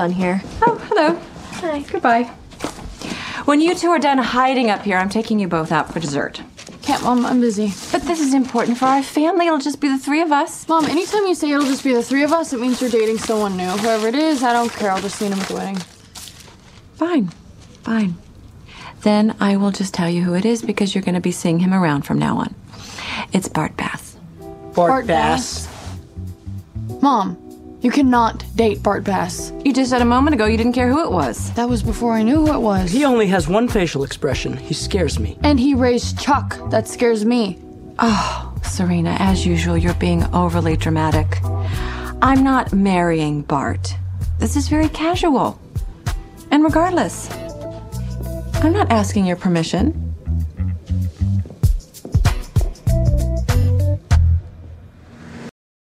done here. Oh, hello. Hi. Goodbye. When you two are done hiding up here, I'm taking you both out for dessert. Can't, Mom. I'm busy. But this is important for our family. It'll just be the three of us. Mom, anytime you say it'll just be the three of us, it means you're dating someone new. Whoever it is, I don't care. I'll just meet him at the wedding. Fine. Fine. Then I will just tell you who it is because you're going to be seeing him around from now on. It's Bart Bass. Bart Bass. Mom, you cannot date Bart Bass. You just said a moment ago you didn't care who it was. That was before I knew who it was. He only has one facial expression. He scares me. And he raised Chuck. That scares me. Oh, Serena, as usual, you're being overly dramatic. I'm not marrying Bart. This is very casual. And regardless, I'm not asking your permission.